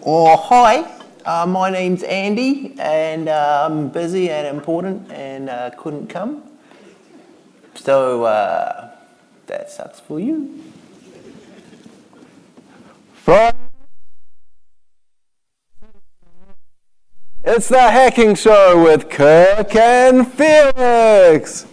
Oh, hi. My name's Andy, and I'm busy and important and couldn't come. So that sucks for you. It's the Hacking Show with Kirk and Felix.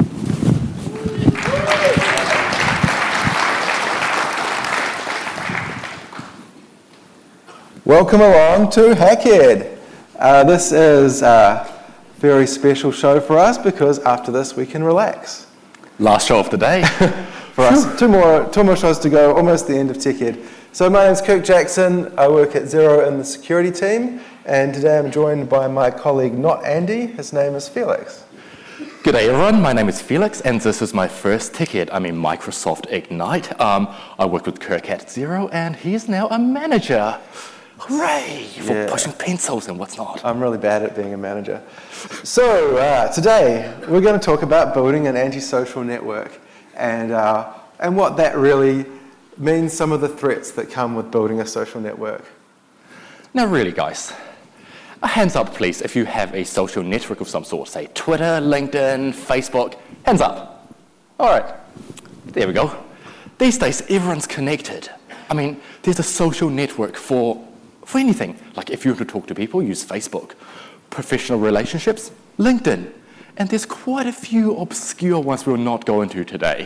Welcome along to Hackhead. This is a very special show for us because after this we can relax. Last show of the day. For us, two more shows to go, almost the end of TechEd. So my name's Kirk Jackson, I work at Xero in the security team, and today I'm joined by my colleague, not Andy, his name is Felix. Good day everyone, my name is Felix and this is my first TechEd. I'm in Microsoft Ignite. I worked with Kirk at Xero and he's now a manager. Hooray for pushing pencils and what's not. I'm really bad at being a manager. So today we're going to talk about building an antisocial network and what that really means, some of the threats that come with building a social network. Now really guys, a hands up please if you have a social network of some sort, say Twitter, LinkedIn, Facebook, hands up. Alright, there we go. These days everyone's connected. I mean, there's a social network for anything. Like if you want to talk to people, use Facebook. Professional relationships, LinkedIn. And there's quite a few obscure ones we'll not go into today.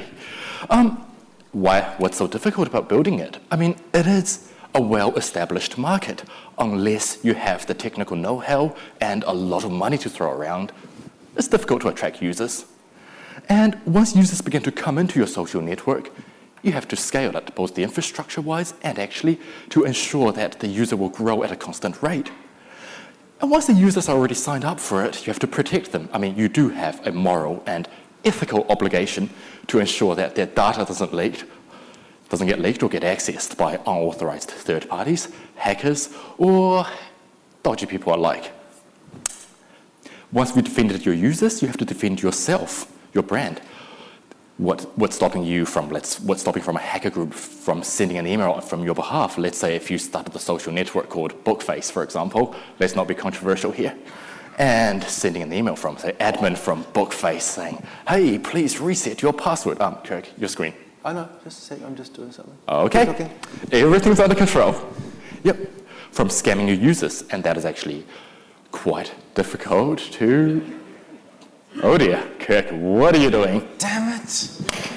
What's so difficult about building it? I mean, it is a well-established market. Unless you have the technical know-how and a lot of money to throw around, it's difficult to attract users. And once users begin to come into your social network, you have to scale it, both the infrastructure-wise and actually to ensure that the user will grow at a constant rate. And once the users are already signed up for it, you have to protect them. I mean, you do have a moral and ethical obligation to ensure that their data doesn't get leaked or get accessed by unauthorized third parties, hackers, or dodgy people alike. Once you've defended your users, you have to defend yourself, your brand. What's stopping a hacker group from sending an email from your behalf? Let's say if you started a social network called Bookface, for example, let's not be controversial here, and sending an email from, say, admin from Bookface saying, hey, please reset your password. Kirk, your screen. I know, just a sec, I'm just doing something. Okay, everything's under control. Yep, from scamming your users, and that is actually quite difficult to... Oh dear, Kirk, what are you doing? Damn it!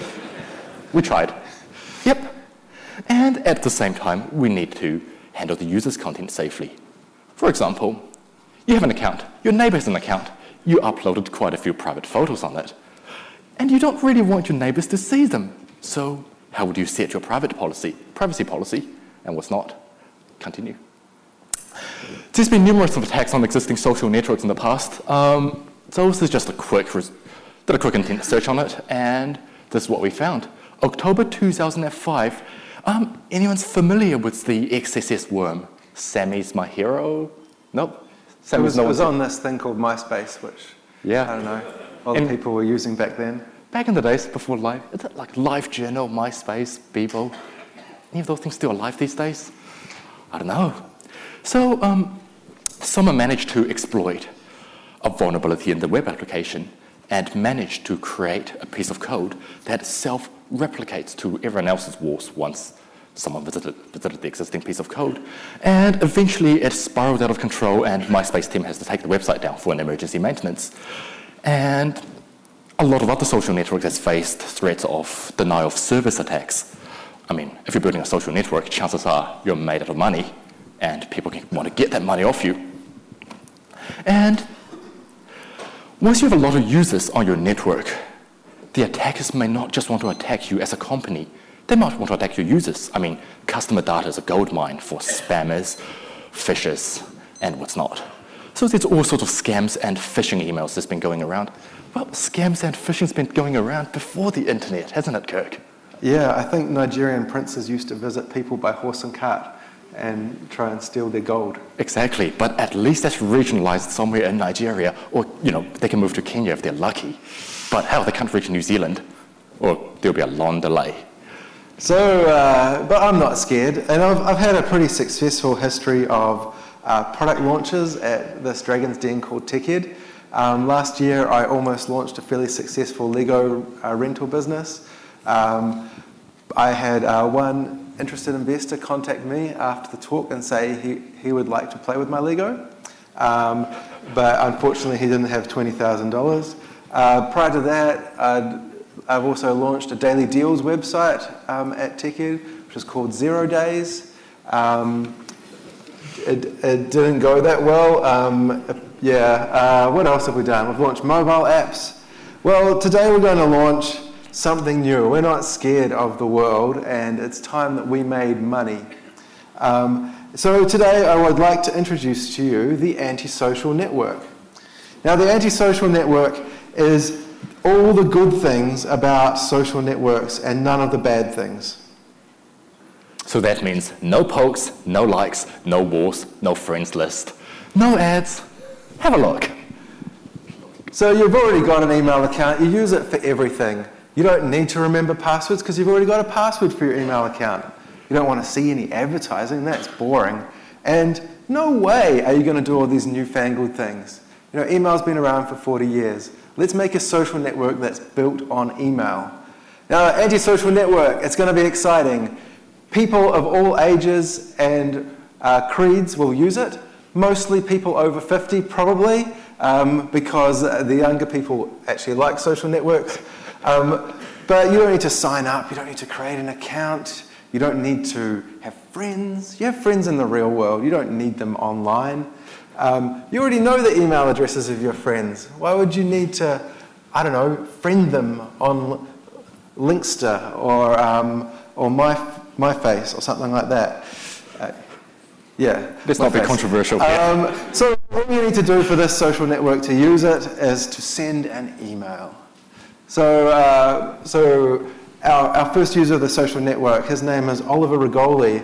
We tried. Yep. And at the same time, we need to handle the user's content safely. For example, you have an account, your neighbor has an account, you uploaded quite a few private photos on it, and you don't really want your neighbors to see them. So how would you set your privacy policy, and what's not? Continue. There's been numerous attacks on existing social networks in the past. So this is just a quick intent search on it, and this is what we found. October 2005. Anyone's familiar with the XSS worm? Sammy's My Hero? Nope. It was on this thing called MySpace, which, I don't know, a lot of people were using back then. Back in the days before Live, is it like LiveJournal, MySpace, Bebo? Any of those things still alive these days? I don't know. So someone managed to exploit a vulnerability in the web application and managed to create a piece of code that self-replicates to everyone else's walls once someone visited the existing piece of code. And eventually it spiraled out of control and MySpace team has to take the website down for an emergency maintenance. And a lot of other social networks has faced threats of denial of service attacks. I mean, if you're building a social network, chances are you're made out of money and people want to get that money off you. And once you have a lot of users on your network, the attackers may not just want to attack you as a company, they might want to attack your users. I mean, customer data is a goldmine for spammers, phishers, and what's not. So there's all sorts of scams and phishing emails that's been going around. Well, scams and phishing's been going around before the internet, hasn't it, Kirk? Yeah, I think Nigerian princes used to visit people by horse and cart and try and steal their gold. Exactly, but at least that's regionalised somewhere in Nigeria, or, they can move to Kenya if they're lucky. But hell, they can't reach New Zealand, or there'll be a long delay. So, but I'm not scared, and I've had a pretty successful history of product launches at this Dragon's Den called TechEd. Last year, I almost launched a fairly successful Lego rental business. I had one interested investor contact me after the talk and say he would like to play with my Lego, but unfortunately he didn't have $20,000. Prior to that, I've also launched a daily deals website at TechEd, which is called 0 Days. It didn't go that well. What else have we done? We've launched mobile apps. Well, today we're going to launch something new. We're not scared of the world, and it's time that we made money. So today I would like to introduce to you the Antisocial Network. Now, the Antisocial Network is all the good things about social networks and none of the bad things. So that means no pokes, no likes, no wars, no friends list, no ads. Have a look. So you've already got an email account. You use it for everything. You don't need to remember passwords because you've already got a password for your email account. You don't want to see any advertising. That's boring. And no way are you going to do all these newfangled things. You know, email's been around for 40 years. Let's make a social network that's built on email. Now, Antisocial Network, it's going to be exciting. People of all ages and creeds will use it. Mostly people over 50, probably, because the younger people actually like social networks. But you don't need to sign up. You don't need to create an account. You don't need to have friends. You have friends in the real world. You don't need them online. You already know the email addresses of your friends. Why would you need to, I don't know, friend them on Linkster or MyFace or something like that? Let's not be controversial here. So what you need to do for this social network to use it is to send an email. So our first user of the social network, his name is Oliver Rigoli.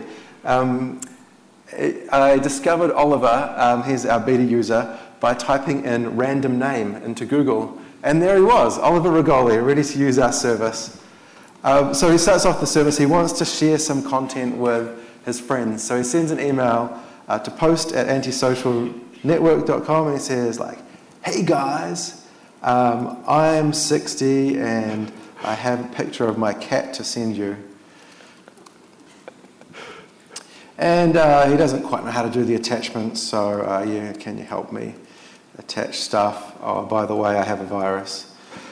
I discovered Oliver, he's our beta user, by typing in random name into Google. And there he was, Oliver Rigoli, ready to use our service. So he starts off the service. He wants to share some content with his friends. So he sends an email to post@antisocialnetwork.com, and he says, like, hey guys, I'm 60 and I have a picture of my cat to send you. And he doesn't quite know how to do the attachments, so can you help me attach stuff? Oh, by the way, I have a virus.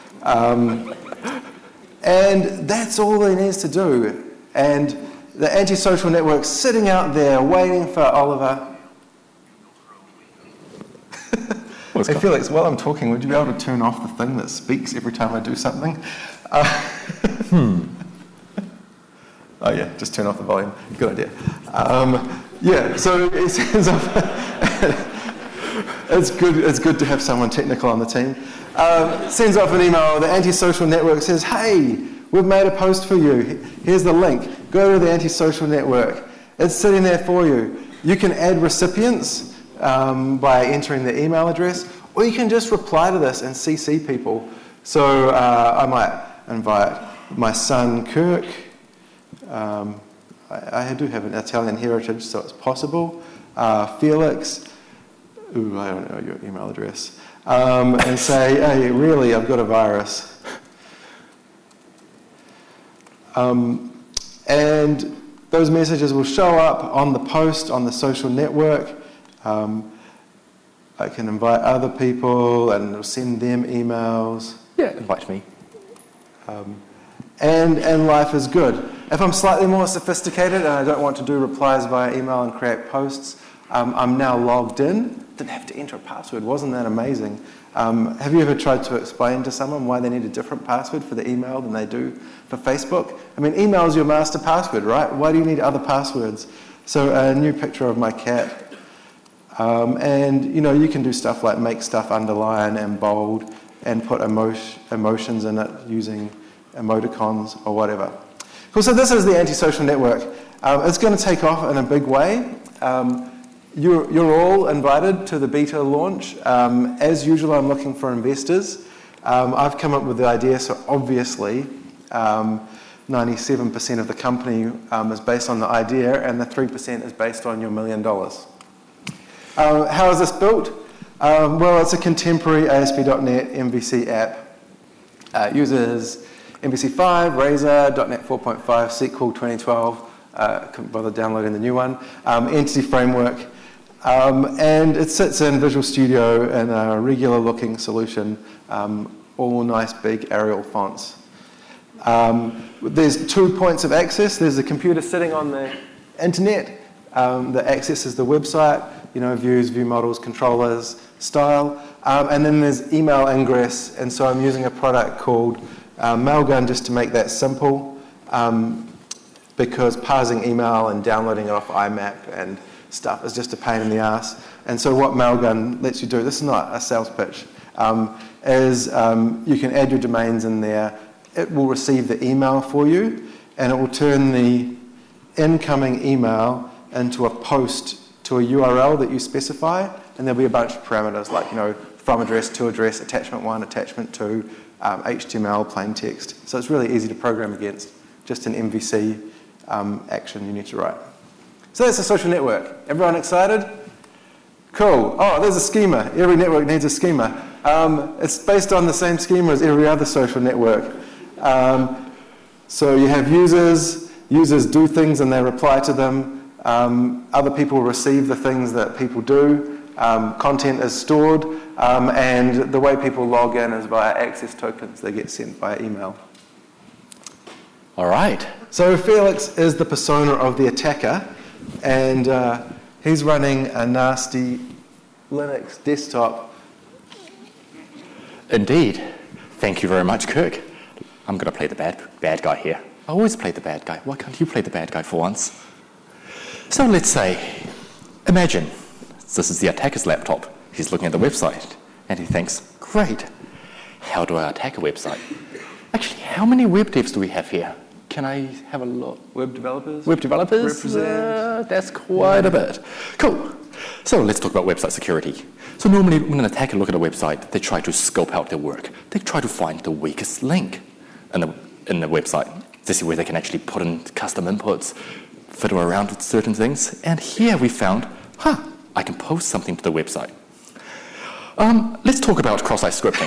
And that's all he needs to do. And the Antisocial Network's sitting out there waiting for Oliver. Hey Felix, while I'm talking, would you be able to turn off the thing that speaks every time I do something? Oh yeah, just turn off the volume. Good idea. So it sends off. It's good to have someone technical on the team. Sends off an email. The Antisocial Network says, "Hey, we've made a post for you. Here's the link. Go to the Antisocial Network. It's sitting there for you. You can add recipients by entering the email address, or you can just reply to this and CC people. So I might invite my son Kirk. I do have an Italian heritage, so it's possible. Felix, I don't know your email address, and say, hey, really, I've got a virus. And those messages will show up on the post on the social network. I can invite other people and send them emails. Yeah, invite me. And life is good. If I'm slightly more sophisticated and I don't want to do replies via email and create posts, I'm now logged in. Didn't have to enter a password. Wasn't that amazing? Have you ever tried to explain to someone why they need a different password for the email than they do for Facebook? I mean, email is your master password, right? Why do you need other passwords? So a new picture of my cat. And, you can do stuff like make stuff underline and bold and put emotions in it using emoticons or whatever. Cool, so this is the Antisocial Network. It's going to take off in a big way. You're all invited to the beta launch. As usual, I'm looking for investors. I've come up with the idea, so obviously 97% of the company is based on the idea, and the 3% is based on your $1 million. How is this built? Well, it's a contemporary ASP.NET MVC app. It uses MVC5, Razor, .NET 4.5, SQL 2012, couldn't bother downloading the new one, Entity Framework, and it sits in Visual Studio in a regular looking solution, all nice big Arial fonts. There's 2 points of access. There's a computer sitting on the internet that accesses the website, views, view models, controllers, style, and then there's email ingress, and so I'm using a product called Mailgun just to make that simple, because parsing email and downloading it off IMAP and stuff is just a pain in the ass. And so what Mailgun lets you do, this is not a sales pitch, is you can add your domains in there. It will receive the email for you, and it will turn the incoming email into a post to a URL that you specify, and there'll be a bunch of parameters like, from address to address, attachment 1, attachment 2, HTML, plain text. So it's really easy to program against, just an MVC action you need to write. So that's a social network. Everyone excited? Cool. Oh, there's a schema. Every network needs a schema. It's based on the same schema as every other social network. So you have users do things and they reply to them. Other people receive the things that people do. Content is stored, and the way people log in is via access tokens. They get sent via email. All right. So Felix is the persona of the attacker, and he's running a nasty Linux desktop. Indeed. Thank you very much, Kirk. I'm going to play the bad guy here. I always play the bad guy. Why can't you play the bad guy for once? So let's say, imagine this is the attacker's laptop. He's looking at the website, and he thinks, great, how do I attack a website? Actually, how many web devs do we have here? Can I have a look? Web developers? Web developers? Represent. That's quite a bit. Cool. So let's talk about website security. So normally when an attacker looks at a website, they try to scope out their work. They try to find the weakest link in the website. This is where they can actually put in custom inputs, fiddle around with certain things. And here we found, I can post something to the website. Let's talk about cross-site scripting.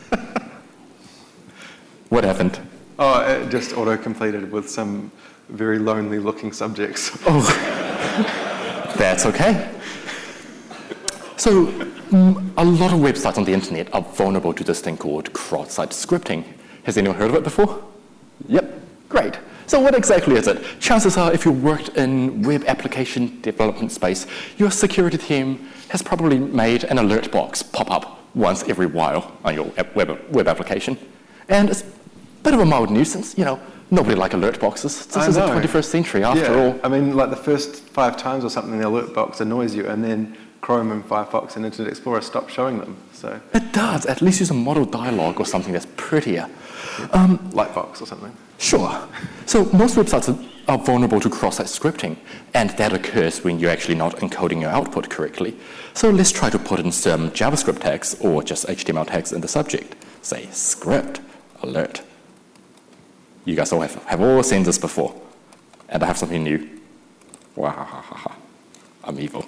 What happened? Oh, it just auto-completed with some very lonely-looking subjects. Oh, that's okay. So, a lot of websites on the internet are vulnerable to this thing called cross-site scripting. Has anyone heard of it before? Yep, great. So what exactly is it? Chances are, if you worked in web application development space, your security team has probably made an alert box pop up once every while on your web application. And it's a bit of a mild nuisance, nobody likes alert boxes. This is the 21st century after all. I mean, like the first 5 times or something, the alert box annoys you, and then Chrome and Firefox and Internet Explorer stop showing them. So it does. At least use a model dialog or something that's prettier. Lightbox or something. Sure. So most websites are vulnerable to cross-site scripting, and that occurs when you're actually not encoding your output correctly. So let's try to put in some JavaScript tags or just HTML tags in the subject. Say script alert. You guys all have all seen this before, and I have something new. Wahahaha. I'm evil.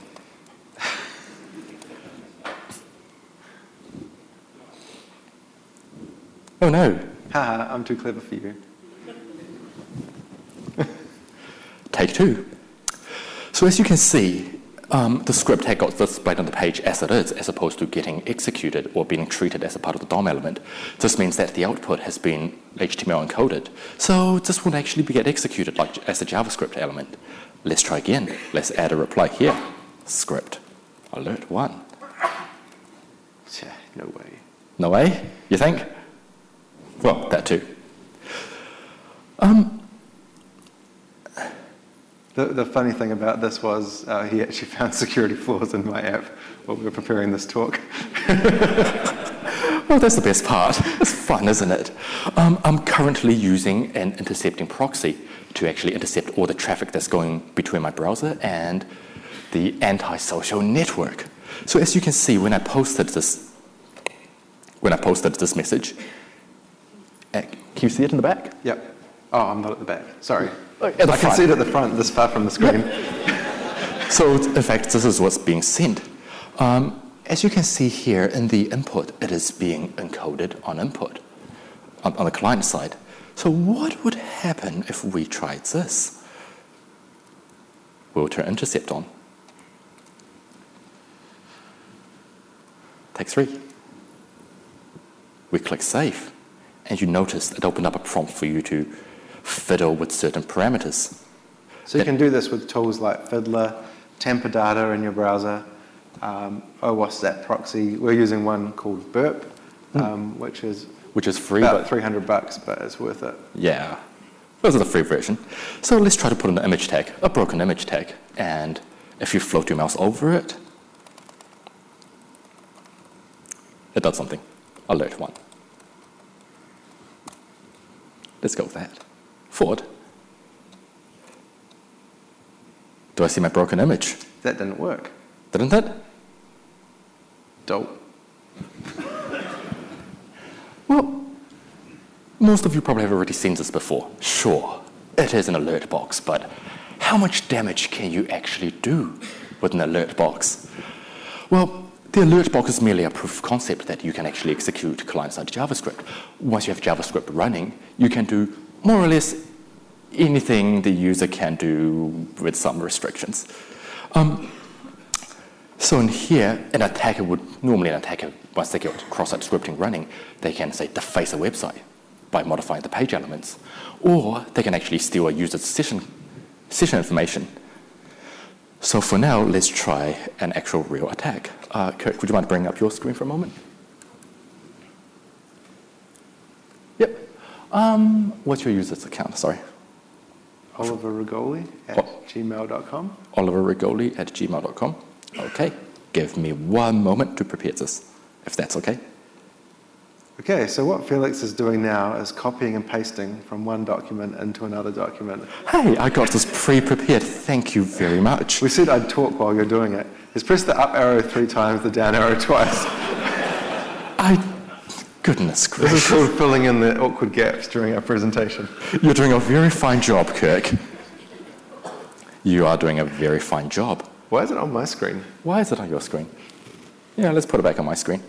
Oh no. Haha, I'm too clever for you. Take 2. So as you can see, the script had got displayed on the page as it is, as opposed to getting executed or being treated as a part of the DOM element. This means that the output has been HTML encoded. So this would actually get executed as a JavaScript element. Let's try again. Let's add a reply here. Script alert 1. No way. No way? You think? Well, that too. The funny thing about this was he actually found security flaws in my app while we were preparing this talk. Well, that's the best part. It's fun, isn't it? I'm currently using an intercepting proxy to actually intercept all the traffic that's going between my browser and the anti-social network. So as you can see, when I posted this message, can you see it in the back? Yep. Oh, I'm not at the back. Sorry. At the I can front. see it at the front, this far from the screen. So in fact, this is what's being sent. As you can see here in the input, it is being encoded on input on the client side. So what would happen if we tried this? We'll turn intercept on. Take 3. We click save, and you notice it opened up a prompt for you to fiddle with certain parameters. So you can do this with tools like Fiddler, Tamper Data in your browser. What's that proxy? We're using one called Burp, which is free, about but $300, but it's worth it. yeah, those are the free version. So let's try to put in an image tag, a broken image tag, and if you float your mouse over it, it does something. Alert 1. Let's go with that. Forward. Do I see my broken image? That didn't work. Didn't it? Dope. Well, most of you probably have already seen this before. Sure, it is an alert box, but how much damage can you actually do with an alert box? Well, the alert box is merely a proof of concept that you can actually execute client-side JavaScript. Once you have JavaScript running, you can do more or less anything the user can do with some restrictions. So in here, an attacker once they get cross-site scripting running, they can, say, deface a website by modifying the page elements. Or they can actually steal a user's session information. So for now, let's try an actual real attack. Kirk, would you mind bringing up your screen for a moment? Yep. What's your user's account? Sorry. Oliver Rigoli at gmail.com. Oliver Rigoli at gmail.com. Okay. Give me 1 moment to prepare this, if that's okay. Okay, so what Felix is doing now is copying and pasting from one document into another document. Hey, I got this pre-prepared. Thank you very much. We said I'd talk while you're doing it. Just press the up arrow 3 times, the down arrow twice. Goodness This gracious. is called filling in the awkward gaps during our presentation. You're doing a very fine job, Kirk. You are doing a very fine job. Why is it on my screen? Why is it on your screen? Yeah, let's put it back on my screen.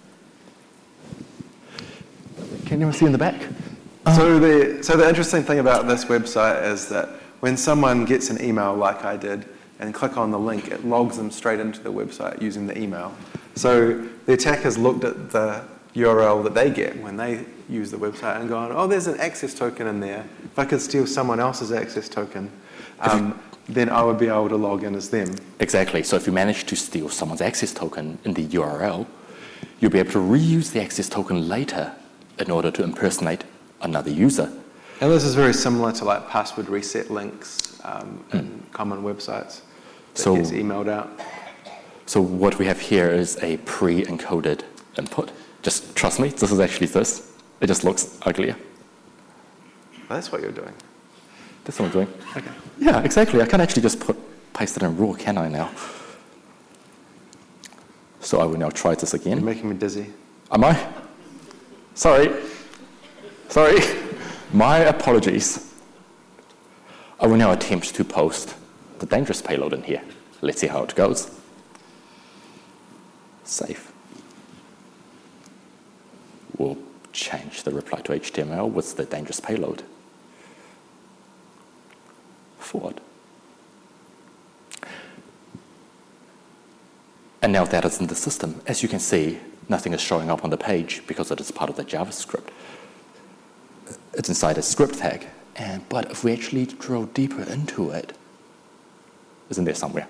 Can you see in the back? So the interesting thing about this website is that when someone gets an email like I did and click on the link, it logs them straight into the website using the email. So the attackers looked at the URL that they get when they use the website and gone, oh, there's an access token in there. If I could steal someone else's access token, then I would be able to log in as them. Exactly. So if you manage to steal someone's access token in the URL, you'll be able to reuse the access token later in order to impersonate another user. And this is very similar to like password reset links in common websites that gets emailed out. So what we have here is a pre-encoded input. Just trust me, this is actually this. It just looks uglier. Well, that's what you're doing. That's what I'm doing. Okay. Yeah, exactly. I can't actually just paste it in raw, can I now? So I will now try this again. You're making me dizzy. Am I? Sorry. My apologies. I will now attempt to post the dangerous payload in here. Let's see how it goes. Save. We'll change the reply to HTML with the dangerous payload. Forward. And now that is in the system. As you can see, nothing is showing up on the page because it is part of the JavaScript. It's inside a script tag. But if we actually drill deeper into it, it's in there somewhere.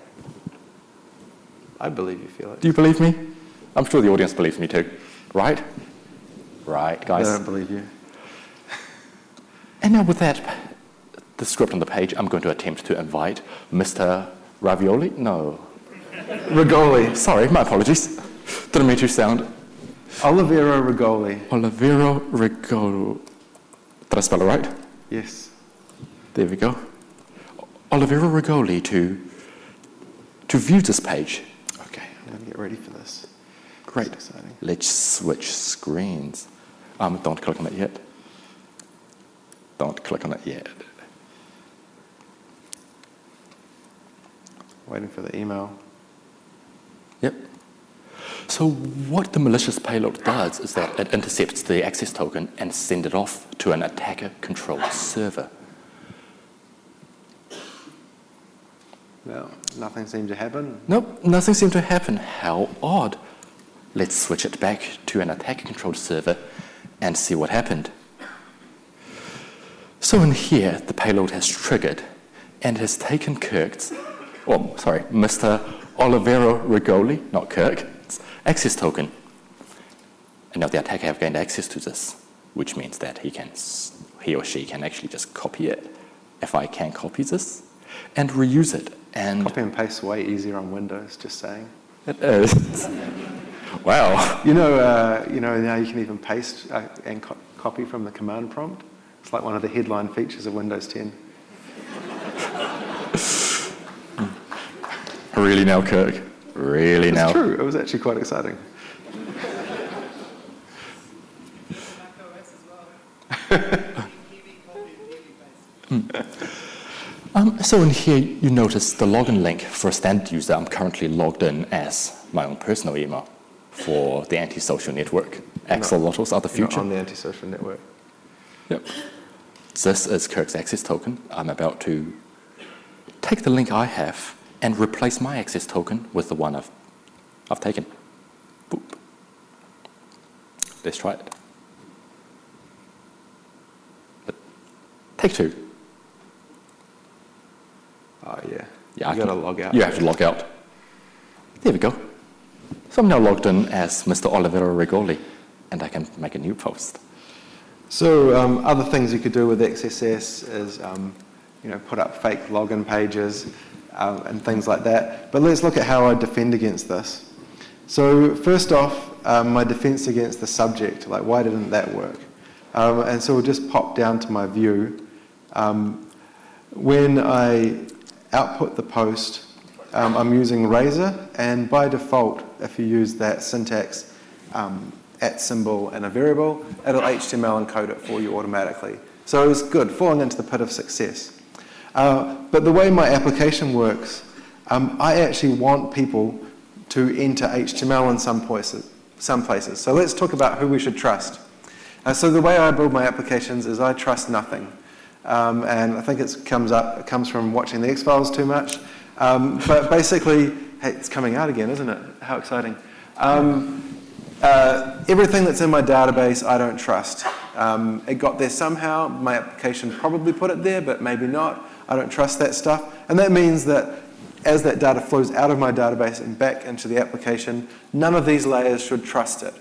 I believe you, Felix. Do you believe me? I'm sure the audience believes me too. Right? Right, guys. I don't believe you. And now with that, the script on the page, I'm going to attempt to invite Mr. Ravioli? No. Rigoli. Sorry, my apologies. Didn't mean to sound. Olivero Rigoli. Olivero Rigoli. Did I spell it right? Yes. There we go. Olivero Rigoli to view this page. Okay, I'm going to get ready for this. Great. That's exciting. Let's switch screens. Don't click on it yet. Don't click on it yet. Waiting for the email. Yep. So what the malicious payload does is that it intercepts the access token and sends it off to an attacker-controlled server. Well, nothing seemed to happen. Nope, nothing seemed to happen. How odd. Let's switch it back to an attacker-controlled server and see what happened. So in here, the payload has triggered and has taken Mr. Olivero Rigoli, not Kirk, access token. And now the attacker have gained access to this, which means that he or she can actually just copy it, if I can copy this, and reuse it. And Copy and paste way easier on Windows, just saying. it is. Wow. You know now you can even paste and copy from the command prompt. It's like one of the headline features of Windows 10. Really now, Kirk? Really now? It's true. It was actually quite exciting. So in here, you notice the login link for a standard user. I'm currently logged in as my own personal email for the antisocial network. Axolotls are the future. On the antisocial network. Yep. This is Kirk's access token. I'm about to take the link I have and replace my access token with the one I've taken. Boop. Let's try it. Take two. Oh, yeah. Yeah, You got to log out. You have to log out. There we go. So I'm now logged in as Mr. Olivero Rigoli, and I can make a new post. So other things you could do with XSS is, put up fake login pages and things like that. But let's look at how I defend against this. So first off, my defense against the subject, like why didn't that work? And so we'll just pop down to my view. When I output the post, I'm using Razor, and by default, if you use that syntax at symbol and a variable, it'll HTML encode it for you automatically. So it's good, falling into the pit of success. But the way my application works, I actually want people to enter HTML in some places. So let's talk about who we should trust. So the way I build my applications is I trust nothing. And I think it comes from watching the X-Files too much. But basically, hey, it's coming out again, isn't it? How exciting. Everything that's in my database, I don't trust. It got there somehow. My application probably put it there, but maybe not. I don't trust that stuff. And that means that as that data flows out of my database and back into the application, none of these layers should trust it.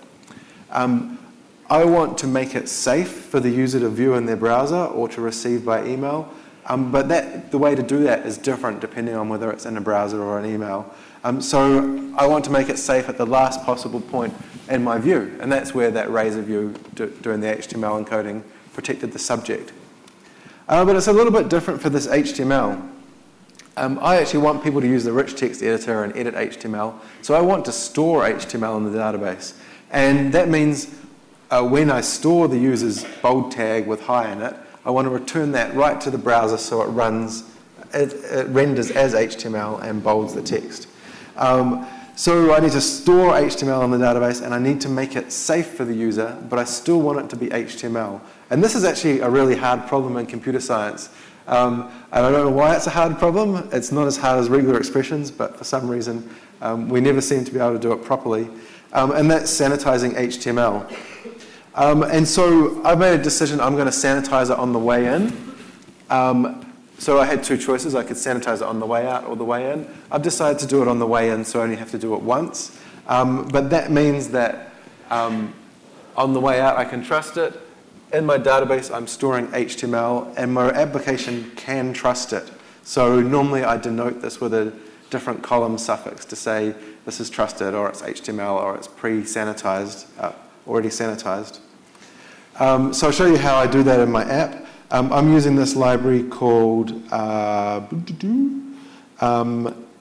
I want to make it safe for the user to view in their browser or to receive by email. But the way to do that is different depending on whether it's in a browser or an email. So I want to make it safe at the last possible point in my view, and that's where that Razor view doing the HTML encoding protected the subject. But it's a little bit different for this HTML. I actually want people to use the rich text editor and edit HTML, so I want to store HTML in the database. And that means when I store the user's bold tag with hi in it, I want to return that right to the browser so it renders as HTML and bolds the text. So I need to store HTML in the database, and I need to make it safe for the user, but I still want it to be HTML. And this is actually a really hard problem in computer science. And I don't know why it's a hard problem. It's not as hard as regular expressions, but for some reason we never seem to be able to do it properly. And that's sanitizing HTML. And so I've made a decision, I'm going to sanitize it on the way in. So I had two choices. I could sanitize it on the way out or the way in. I've decided to do it on the way in, so I only have to do it once. But that means that on the way out, I can trust it. In my database, I'm storing HTML, and my application can trust it. So normally I denote this with a different column suffix to say this is trusted, or it's HTML, or it's pre-sanitized, already sanitized. So I'll show you how I do that in my app. I'm using this library called HTML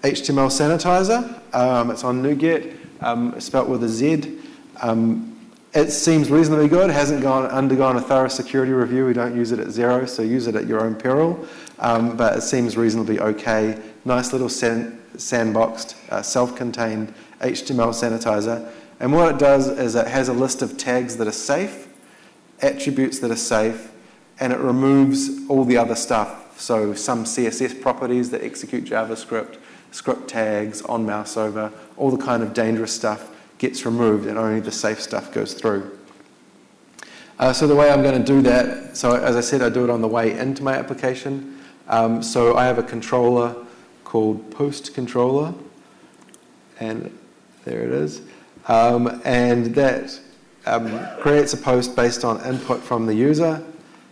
Sanitizer. It's on NuGet. It's spelled with a Z. it seems reasonably good. It hasn't undergone a thorough security review. We don't use it at 0, so use it at your own peril. But it seems reasonably okay. Nice little sandboxed, self-contained HTML sanitizer. And what it does is it has a list of tags that are safe, attributes that are safe, and it removes all the other stuff. So some CSS properties that execute JavaScript, script tags, on mouse over, all the kind of dangerous stuff gets removed and only the safe stuff goes through. So the way I'm going to do that, so as I said, I do it on the way into my application. So I have a controller called post controller, and there it is. And that creates a post based on input from the user.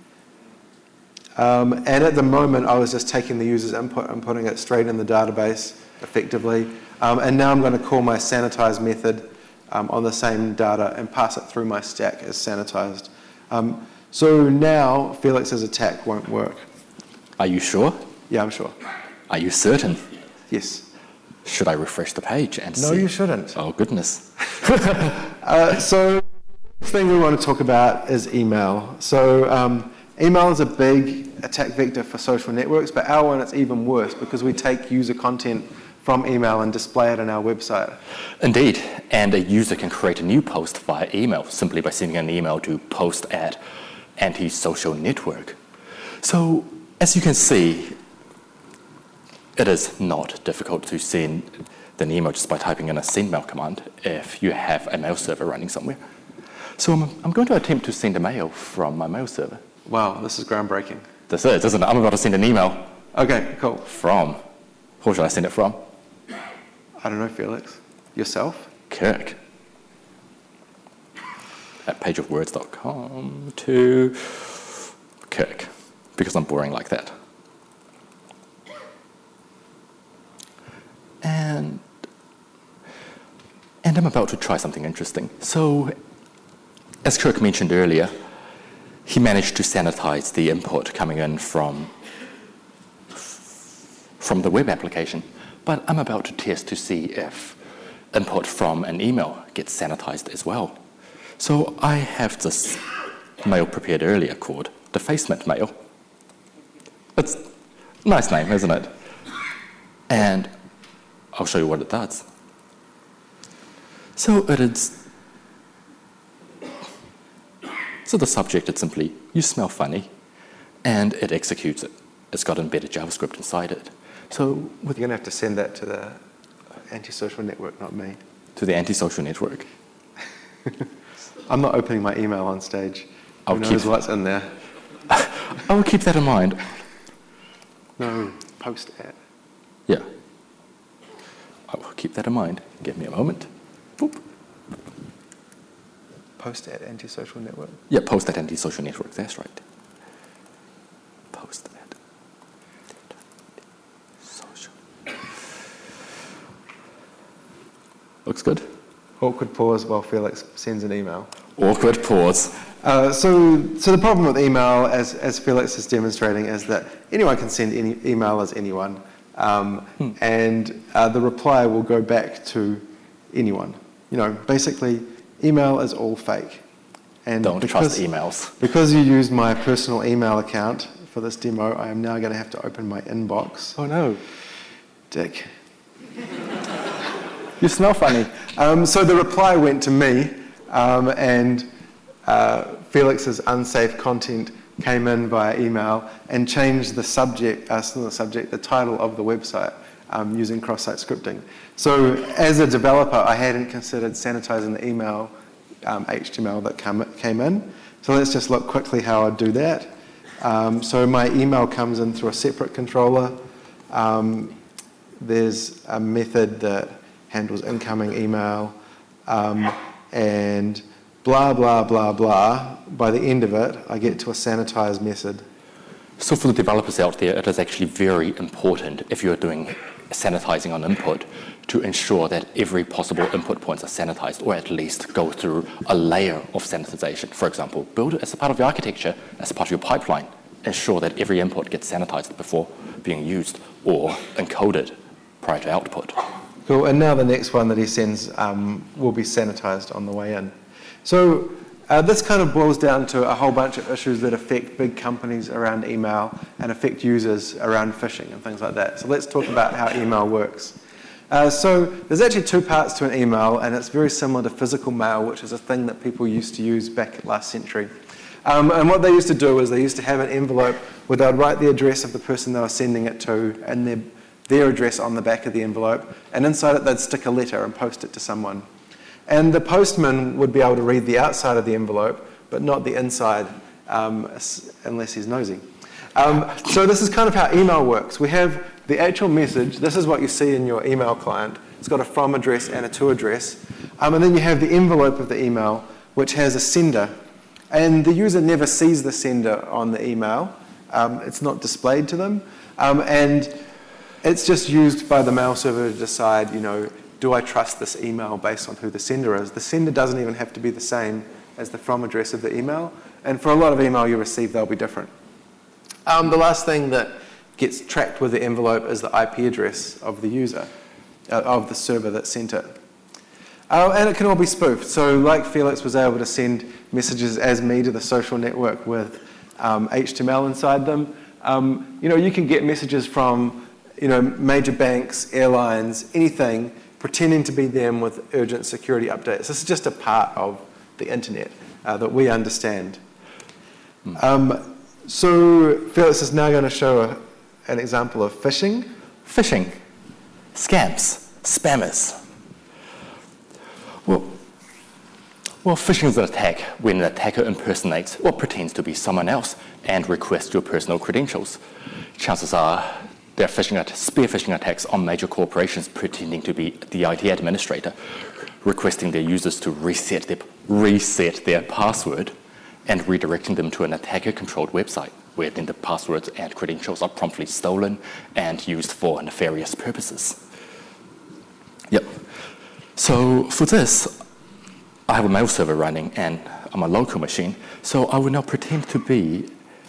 And at the moment, I was just taking the user's input and putting it straight in the database effectively. And now I'm going to call my sanitize method on the same data and pass it through my stack as sanitized. So now Felix's attack won't work. Are you sure? Yeah, I'm sure. Are you certain? Yes. Should I refresh the page and see? No, you shouldn't. Oh, goodness. So the thing we want to talk about is email. So email is a big attack vector for social networks, but our one, it's even worse because we take user content from email and display it on our website. Indeed, and a user can create a new post via email simply by sending an email to post@antisocial network. So, as you can see, it is not difficult to send an email just by typing in a sendmail command if you have a mail server running somewhere. So I'm going to attempt to send a mail from my mail server. Wow, this is groundbreaking. This is, isn't it? I'm about to send an email. Okay, cool. From. Who should I send it from? I don't know, Felix. Yourself? Kirk. At pageofwords.com to Kirk, because I'm boring like that. And I'm about to try something interesting. So, as Kirk mentioned earlier, he managed to sanitize the input coming in from the web application. But I'm about to test to see if input from an email gets sanitized as well. So I have this mail prepared earlier called Defacement Mail. It's a nice name, isn't it? And I'll show you what it does. So the subject is simply, you smell funny, and it executes it. It's got embedded JavaScript inside it. So You're going to have to send that to the antisocial network, not me. To the antisocial network. I'm not opening my email on stage. I'll Who knows what's in there? I will keep that in mind. No, post at. Yeah. I will keep that in mind. Give me a moment. Boop. Post at antisocial network. Yeah, post at antisocial network. That's right. Post at social. Looks good. Awkward pause while Felix sends an email. Awkward pause. So the problem with email, as Felix is demonstrating, is that anyone can send any email as anyone, and the reply will go back to anyone. You know, basically, email is all fake. And Don't trust emails. Because you used my personal email account for this demo, I am now going to have to open my inbox. Oh no. Dick. You smell funny. So the reply went to me, and Felix's unsafe content came in via email and changed the subject, the title of the website using cross-site scripting. So as a developer, I hadn't considered sanitizing the email HTML that came in. So let's just look quickly how I'd do that. So my email comes in through a separate controller. There's a method that handles incoming email, and blah, blah, blah, blah. By the end of it, I get to a sanitize method. So for the developers out there, it is actually very important if you're doing sanitizing on input to ensure that every possible input points are sanitized, or at least go through a layer of sanitization. For example, build it as a part of your architecture, as part of your pipeline. Ensure that every input gets sanitized before being used or encoded prior to output. Cool, and now the next one that he sends will be sanitized on the way in. So this kind of boils down to a whole bunch of issues that affect big companies around email and affect users around phishing and things like that. So let's talk about how email works. So there's actually two parts to an email, and it's very similar to physical mail, which is a thing that people used to use back last century. And what they used to do is they used to have an envelope where they'd write the address of the person they were sending it to and their address on the back of the envelope, and inside it they'd stick a letter and post it to someone. And the postman would be able to read the outside of the envelope, but not the inside, unless he's nosy. So this is kind of how email works. We have the actual message. This is what you see in your email client. It's got a from address and a to address. And then you have the envelope of the email, which has a sender. And the user never sees the sender on the email. It's not displayed to them. And it's just used by the mail server to decide, do I trust this email based on who the sender is? The sender doesn't even have to be the same as the from address of the email. And for a lot of email you receive, they'll be different. The last thing that gets tracked with the envelope is the IP address of the user, of the server that sent it. And it can all be spoofed. So like Felix was able to send messages as me to the social network with HTML inside them, you can get messages from major banks, airlines, anything, pretending to be them with urgent security updates. This is just a part of the internet that we understand. So Felix is now going to show an example of phishing. Phishing, scams, spammers. Well, phishing is an attack when an attacker impersonates or pretends to be someone else and requests your personal credentials. Chances are there are spear phishing attacks on major corporations pretending to be the IT administrator, requesting their users to reset their password and redirecting them to an attacker-controlled website, where then the passwords and credentials are promptly stolen and used for nefarious purposes. Yep. So for this, I have a mail server running and on my local machine, so I would now pretend to be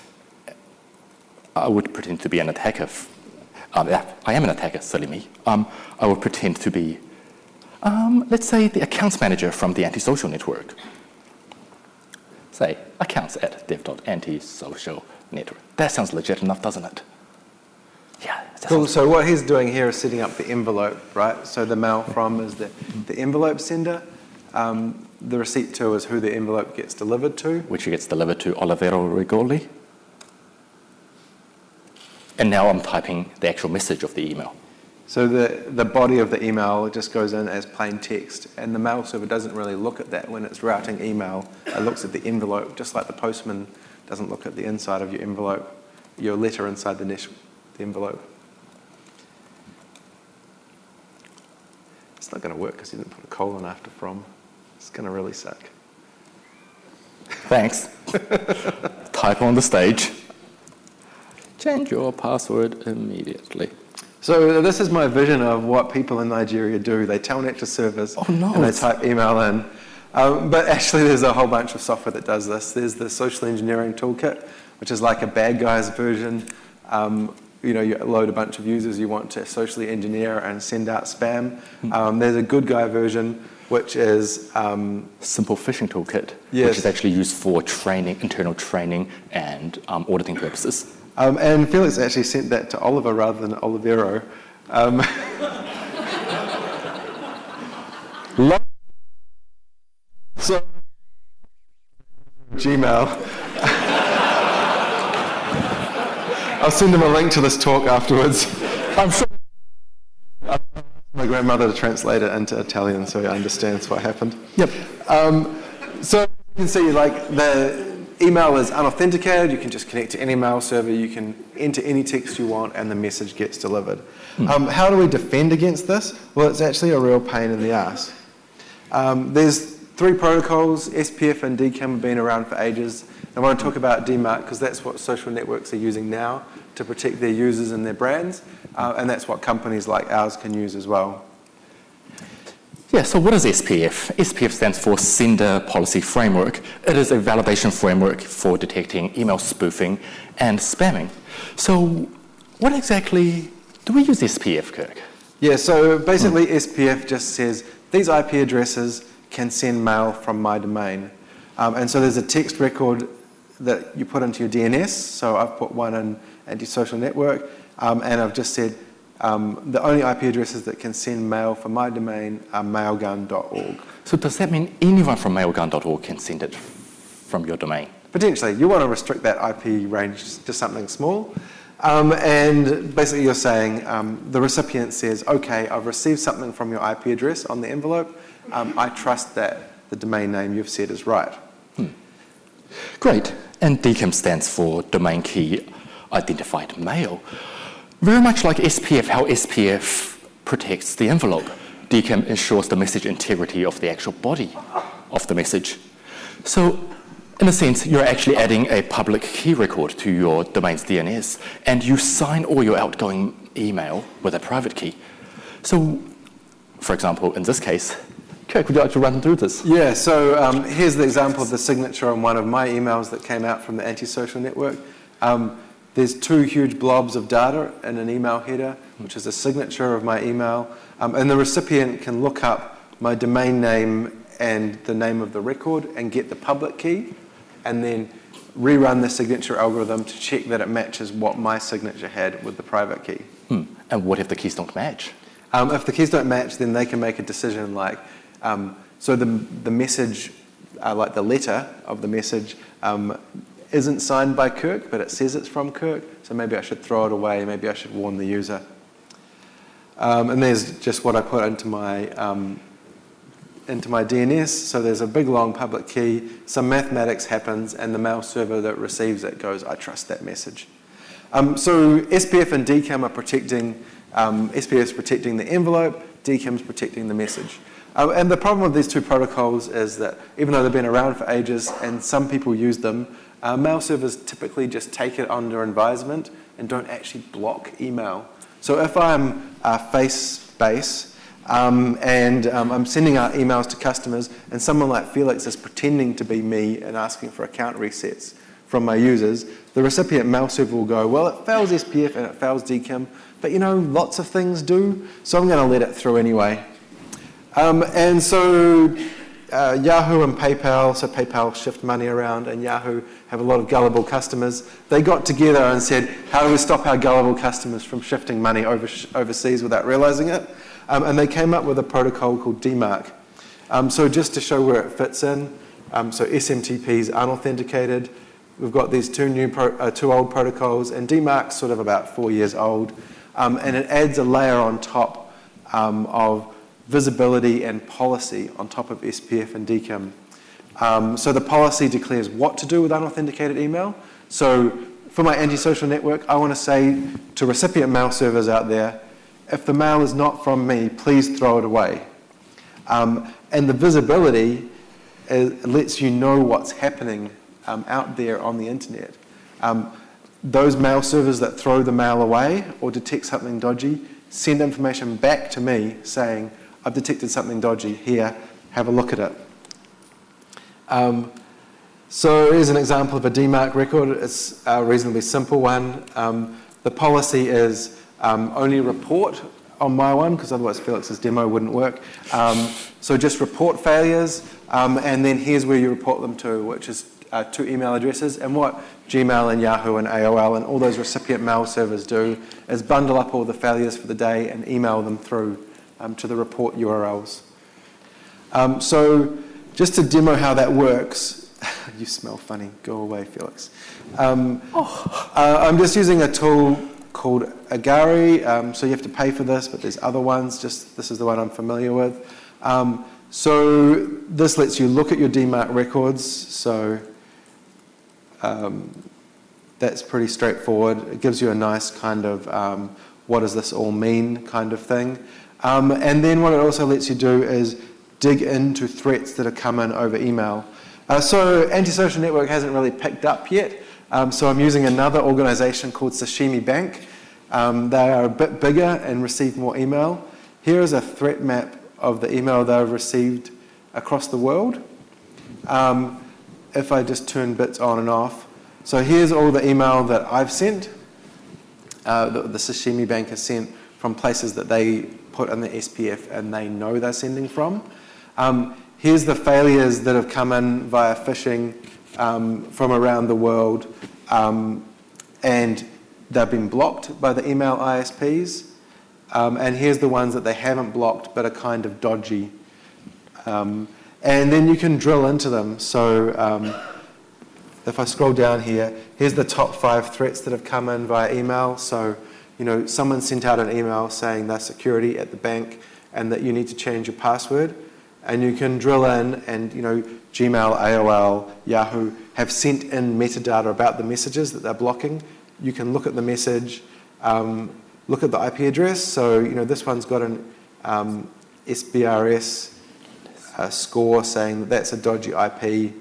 an attacker. I am an attacker, silly me. I would pretend to be, let's say, the accounts manager from the Antisocial Network. Say, accounts at dev.antisocial network. That sounds legit enough, doesn't it? Yeah. Cool. So what he's doing here is setting up the envelope, right? So the mail from is the envelope sender. The receipt to is who the envelope gets delivered to. Which gets delivered to Olivero Rigoli. And now I'm typing the actual message of the email. So the body of the email just goes in as plain text, and the mail server doesn't really look at that when it's routing email. It looks at the envelope, just like the postman doesn't look at the inside of your envelope, your letter inside the envelope. It's not going to work because you didn't put a colon after from. It's going to really suck. Thanks. Type on the stage. Change your password immediately. So this is my vision of what people in Nigeria do. They telnet to servers and they type email in. But actually there's a whole bunch of software that does this. There's the social engineering toolkit, which is like a bad guys version. You load a bunch of users you want to socially engineer and send out spam. There's a good guy version, which is Simple Phishing Toolkit, yes. Which is actually used for training, internal training and auditing purposes. And Felix actually sent that to Oliver rather than Olivero. So, Gmail. I'll send him a link to this talk afterwards. I'm sure my grandmother to translate it into Italian so he understands what happened. Yep. So you can see, like, the email is unauthenticated. You can just connect to any mail server. You can enter any text you want, and the message gets delivered. How do we defend against this? Well, it's actually a real pain in the ass. There's three protocols. SPF and DKIM have been around for ages. I want to talk about DMARC because that's what social networks are using now to protect their users and their brands, and that's what companies like ours can use as well. Yeah, so what is SPF? SPF stands for Sender Policy Framework. It is a validation framework for detecting email spoofing and spamming. So what exactly do we use SPF, Kirk? Yeah, so basically SPF just says these IP addresses can send mail from my domain. And so there's a text record that you put into your DNS. So I've put one in Antisocial Network, and I've just said the only IP addresses that can send mail from my domain are mailgun.org. So does that mean anyone from mailgun.org can send it from your domain? Potentially. You want to restrict that IP range to something small. And basically you're saying the recipient says, okay, I've received something from your IP address on the envelope. I trust that the domain name you've said is right. Great. And DKIM stands for Domain Key Identified Mail. Very much like SPF, how SPF protects the envelope, DKIM ensures the message integrity of the actual body of the message. So, in a sense, you're actually adding a public key record to your domain's DNS, and you sign all your outgoing email with a private key. So, for example, in this case, Kirk, would you like to run through this? Yeah, so here's the example of the signature on one of my emails that came out from the Antisocial Network. There's 2 huge blobs of data in an email header, which is a signature of my email, and the recipient can look up my domain name and the name of the record and get the public key, and then rerun the signature algorithm to check that it matches what my signature had with the private key. And what if the keys don't match? If the keys don't match, then they can make a decision like, so the message, like the letter of the message, isn't signed by Kirk, but it says it's from Kirk, so maybe I should throw it away, maybe I should warn the user. And there's just what I put into my DNS. So there's a big long public key, some mathematics happens, and the mail server that receives it goes, I trust that message. So SPF and DKIM are protecting, SPF's protecting the envelope, DKIM's protecting the message. And the problem with these 2 protocols is that even though they've been around for ages and some people use them, mail servers typically just take it under advisement and don't actually block email. So if I'm Facebase, and I'm sending out emails to customers, and someone like Felix is pretending to be me and asking for account resets from my users, the recipient mail server will go, well, it fails SPF and it fails DKIM, but you know, lots of things do, so I'm going to let it through anyway. And so Yahoo and PayPal, so PayPal shift money around, and Yahoo have a lot of gullible customers. They got together and said, how do we stop our gullible customers from shifting money overseas without realizing it? And they came up with a protocol called DMARC. So just to show where it fits in, so SMTP is unauthenticated. We've got these 2 old protocols, and DMARC's sort of about 4 years old, and it adds a layer on top of visibility and policy on top of SPF and DKIM. So the policy declares what to do with unauthenticated email. So for my Antisocial Network, I want to say to recipient mail servers out there, if the mail is not from me, please throw it away. And the visibility lets you know what's happening out there on the internet. Those mail servers that throw the mail away or detect something dodgy send information back to me saying, I've detected something dodgy here, have a look at it. So here's an example of a DMARC record. It's a reasonably simple one. The policy is only report on my one, because otherwise Felix's demo wouldn't work. So just report failures, and then here's where you report them to, which is 2 email addresses. And what Gmail and Yahoo and AOL and all those recipient mail servers do is bundle up all the failures for the day and email them through to the report URLs. So just to demo how that works, you smell funny, go away, Felix. I'm just using a tool called Agari, so you have to pay for this, but there's other ones, just this is the one I'm familiar with. So this lets you look at your DMARC records, so that's pretty straightforward. It gives you a nice kind of what does this all mean kind of thing. And then what it also lets you do is dig into threats that have come in over email. So Antisocial Network hasn't really picked up yet, so I'm using another organization called Sashimi Bank. They are a bit bigger and receive more email. Here is a threat map of the email they've received across the world. If I just turn bits on and off. So here's all the email that I've sent, the Sashimi Bank has sent from places that they put in the SPF and they know they're sending from. Here's the failures that have come in via phishing from around the world, and they've been blocked by the email ISPs. And here's the ones that they haven't blocked but are kind of dodgy. And then you can drill into them. So if I scroll down here, here's the top 5 threats that have come in via email. So, someone sent out an email saying they're security at the bank and that you need to change your password. And you can drill in and, Gmail, AOL, Yahoo have sent in metadata about the messages that they're blocking. You can look at the message, look at the IP address. So, this one's got an SBRS score saying that that's a dodgy IP,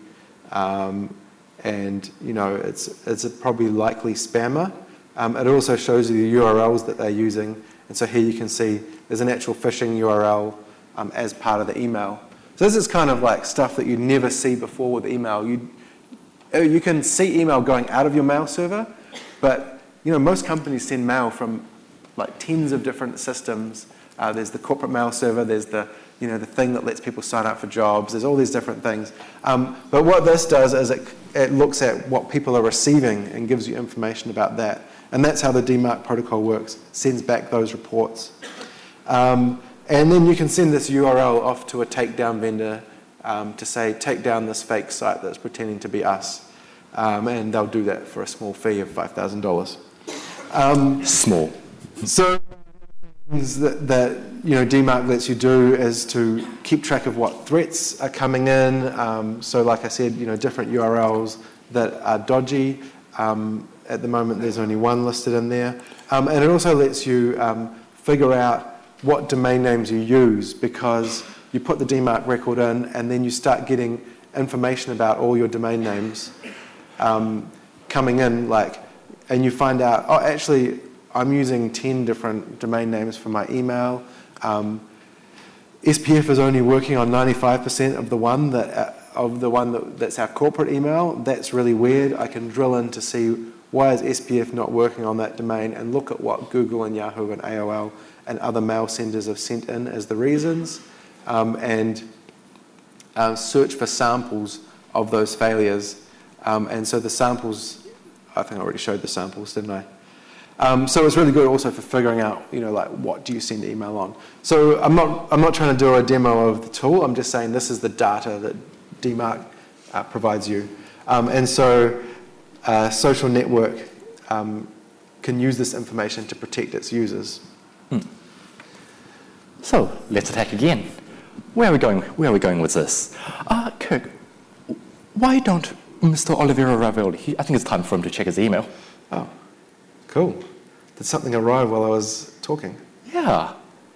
and it's a probably likely spammer. It also shows you the URLs that they're using, and so here you can see there's an actual phishing URL as part of the email. So this is kind of like stuff that you'd never see before with email. You can see email going out of your mail server, but most companies send mail from like tens of different systems. There's the corporate mail server, there's the the thing that lets people sign up for jobs, there's all these different things. But what this does is it looks at what people are receiving and gives you information about that. And that's how the DMARC protocol works, sends back those reports. And then you can send this URL off to a takedown vendor to say, take down this fake site that's pretending to be us. And they'll do that for a small fee of $5,000. Small. So that DMARC lets you do is to keep track of what threats are coming in. So like I said, different URLs that are dodgy. At the moment, there's only one listed in there. And it also lets you figure out what domain names you use, because you put the DMARC record in and then you start getting information about all your domain names coming in, and you find out, oh, actually, I'm using 10 different domain names for my email. SPF is only working on 95% of the one that's our corporate email. That's really weird. I can drill in to see why is SPF not working on that domain and look at what Google and Yahoo and AOL and other mail senders have sent in as the reasons, and search for samples of those failures. And so the samples, I think I already showed the samples, didn't I? So it's really good also for figuring out, what do you send email on. So I'm not trying to do a demo of the tool. I'm just saying this is the data that DMARC provides you. And so social network can use this information to protect its users. So let's attack again. Where are we going with this? Kirk, why don't Mr. Oliveira Ravioli, I think it's time for him to check his email. Oh, cool. Did something arrive while I was talking? Yeah.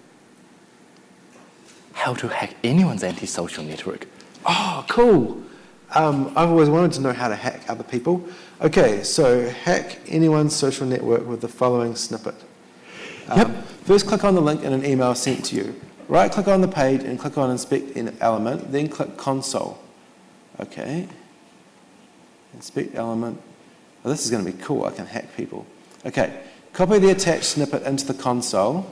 How to hack anyone's anti-social network. Oh, cool. I've always wanted to know how to hack other people. Okay, so hack anyone's social network with the following snippet. Yep. First, click on the link in an email sent to you. Right-click on the page and click on Inspect Element, then click Console. Okay. Inspect Element. Oh, this is going to be cool. I can hack people. Okay. Copy the attached snippet into the console.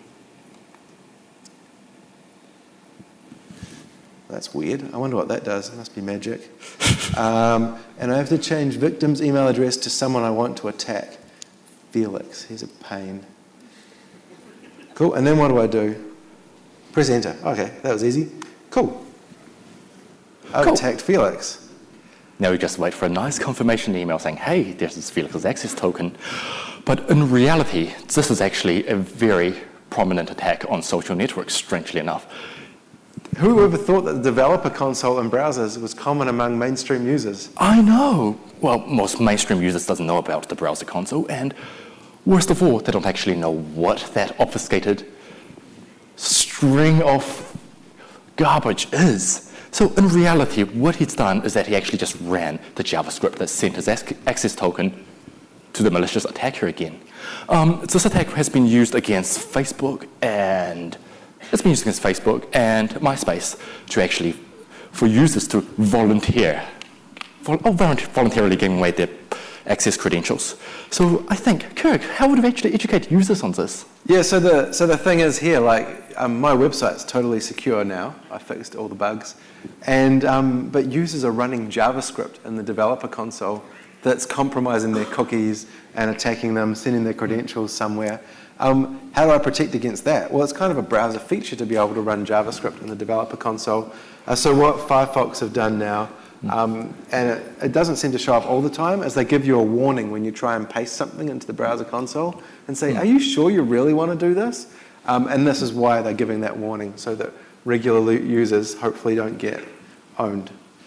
That's weird. I wonder what that does. It must be magic. And I have to change victim's email address to someone I want to attack. Felix. He's a pain. Cool. And then what do? Press enter. Okay, that was easy. Cool. I've attacked Felix. Now we just wait for a nice confirmation email saying, hey, this is Felix's access token. But in reality, this is actually a very prominent attack on social networks, strangely enough. Who ever thought that the developer console in browsers was common among mainstream users? I know. Well, most mainstream users doesn't know about the browser console, and worst of all, they don't actually know what that obfuscated string of garbage is. So in reality, what he's done is that he actually just ran the JavaScript that sent his access token to the malicious attacker again. This attack has been used against Facebook and MySpace to actually, for users to voluntarily giving away their access credentials. So I think, Kirk, how would we actually educate users on this? Yeah, so the thing is here, like my website's totally secure now. I fixed all the bugs, but users are running JavaScript in the developer console that's compromising their cookies and attacking them, sending their credentials somewhere. How do I protect against that? Well, it's kind of a browser feature to be able to run JavaScript in the developer console. So what Firefox have done now, and it doesn't seem to show up all the time, is they give you a warning when you try and paste something into the browser console and say, are you sure you really want to do this? And this is why they're giving that warning, so that regular users hopefully don't get owned.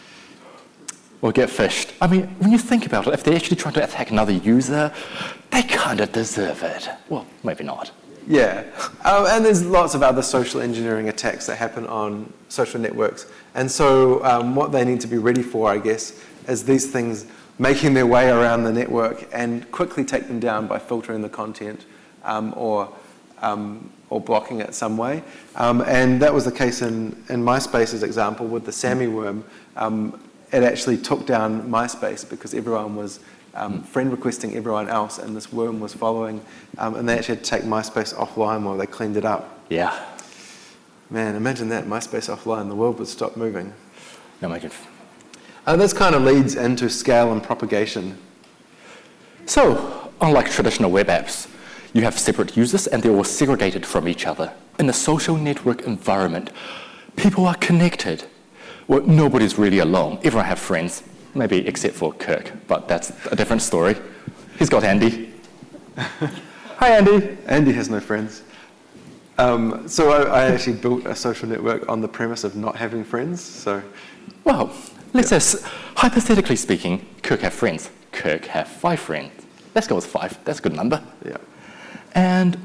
Or get phished. I mean, when you think about it, if they're actually trying to attack another user, they kind of deserve it. Well, maybe not. Yeah, and there's lots of other social engineering attacks that happen on social networks. And so what they need to be ready for, I guess, is these things making their way around the network and quickly take them down by filtering the content or blocking it some way. And that was the case in MySpace's example with the Sammy worm. It actually took down MySpace because everyone was friend requesting everyone else, and this worm was following, and they actually had to take MySpace offline while they cleaned it up. Yeah. Man, imagine that, MySpace offline, the world would stop moving. No, imagine. This kind of leads into scale and propagation. So, unlike traditional web apps, you have separate users and they're all segregated from each other. In a social network environment, people are connected. Well, nobody's really alone. Everyone has friends, maybe except for Kirk, but that's a different story. He's got Andy. Hi, Andy. Andy has no friends. So I actually built a social network on the premise of not having friends. So, well, let's say, hypothetically speaking, Kirk have friends. Kirk have 5 friends. Let's go with 5. That's a good number. Yeah. And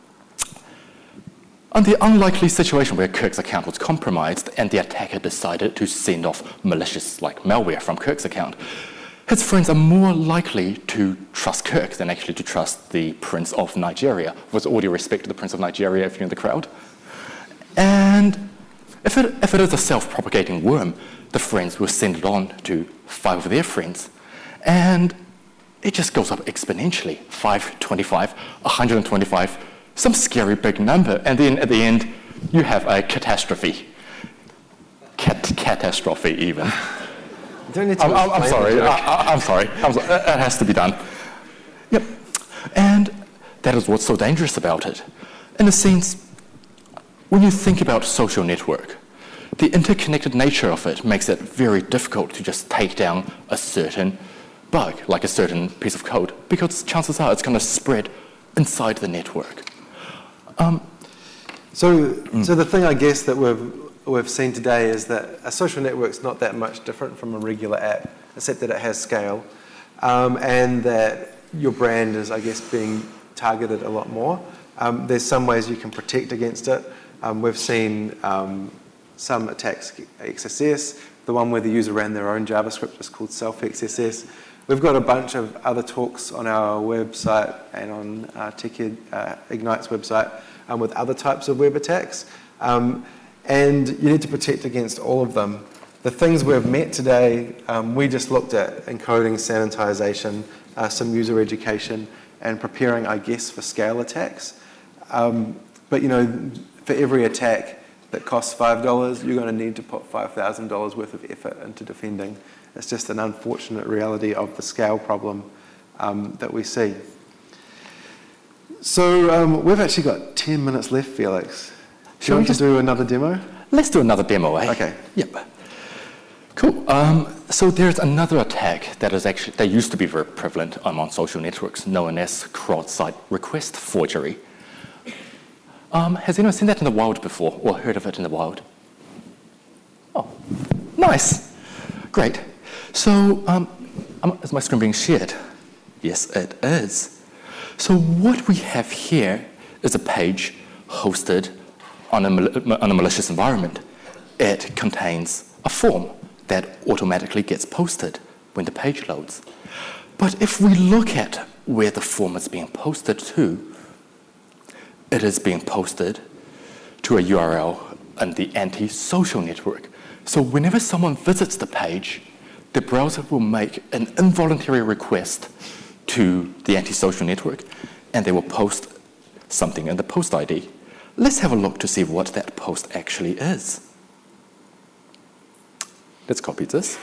on the unlikely situation where Kirk's account was compromised and the attacker decided to send off malicious like malware from Kirk's account, his friends are more likely to trust Kirk than actually to trust the Prince of Nigeria, with all due respect to the Prince of Nigeria if you're in the crowd. And if it is a self-propagating worm, the friends will send it on to 5 of their friends. And it just goes up exponentially. 5, 25, 125, some scary big number. And then at the end, you have a catastrophe. Catastrophe even. Don't need to I'm sorry. I'm sorry. It has to be done. Yep. And that is what's so dangerous about it. In a sense, when you think about social network, the interconnected nature of it makes it very difficult to just take down a certain bug, like a certain piece of code, because chances are it's going to spread inside the network. So the thing I guess that we've seen today is that a social network's not that much different from a regular app, except that it has scale, and that your brand is, I guess, being targeted a lot more. There's some ways you can protect against it. We've seen some attacks XSS. The one where the user ran their own JavaScript is called self-XSS. We've got a bunch of other talks on our website and on Tech Ignite's website with other types of web attacks. And you need to protect against all of them. The things we've met today, we just looked at encoding, sanitization, some user education, and preparing, I guess, for scale attacks. But, you know, for every attack that costs $5, you're going to need to put $5,000 worth of effort into defending. It's just an unfortunate reality of the scale problem that we see. So we've actually got 10 minutes left, Felix. Shall we just do another demo? Let's do another demo, eh? Okay. Yep. Cool. So there's another attack that is actually, that used to be very prevalent on social networks, known as crowd-side request forgery. Has anyone seen that in the wild before, or heard of it in the wild? Oh, nice. Great. So, is my screen being shared? Yes, it is. So what we have here is a page hosted on a malicious environment. It contains a form that automatically gets posted when the page loads. But if we look at where the form is being posted to, it is being posted to a URL in the anti-social network. So whenever someone visits the page, the browser will make an involuntary request to the antisocial network, and they will post something in the post ID. Let's have a look to see what that post actually is. Let's copy this.